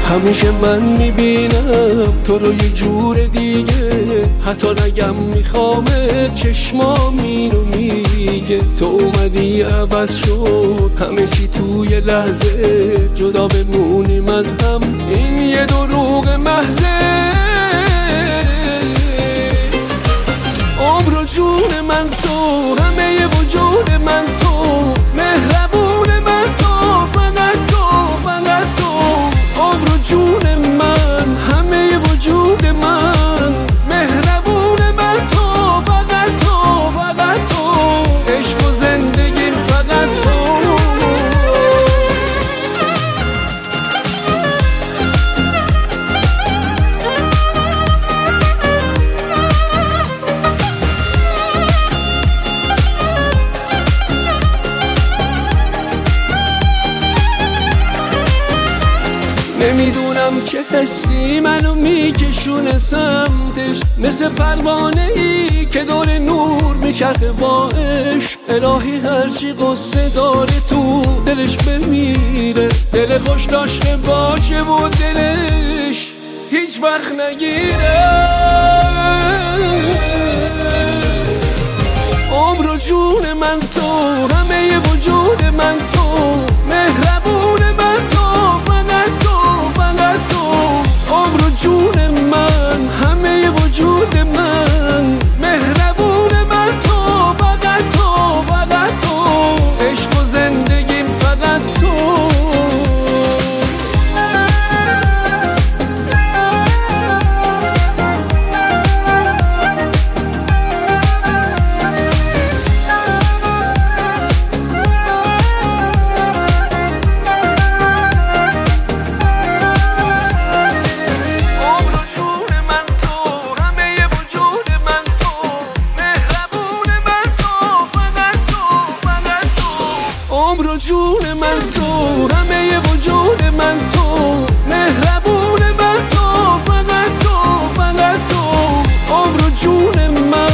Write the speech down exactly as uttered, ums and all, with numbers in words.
همیشه من میبینم تو رو یه جور دیگه، حتی نگم میخوامت چشمام اینو میگه. تو اومدی عوض شد همه چی توی لحظه، جدا بمونیم از هم این یه دروغ محضه. عمر و جون من تو، همه وجود من تو، مهربون من تو، فقط تو فقط تو. عمر و جون من، همه وجود من، مهربون من تو، فقط تو فقط تو. عشق و زندگیم فقط تو. نمیدونم چه حسی منو میکشونه سمتش، مثل پروانه ای که دور نور میچرخه با عشق. الهی هرچی قصه داره تو دلش بمیره، دل خوش داشته باشه و دلش هیچ وقت نگیره. عمر و جون من تو، همه وجود من تو، مهربون من تو، فقط تو فقط تو. عمر و جون من، همه وجود من، مهربون من تو، فقط تو فقط تو. عشق و زندگیم فقط تو. عمر و جون من تو، همه وجود من تو، مهربون من تو، فقط تو فقط تو. عمر و جون من.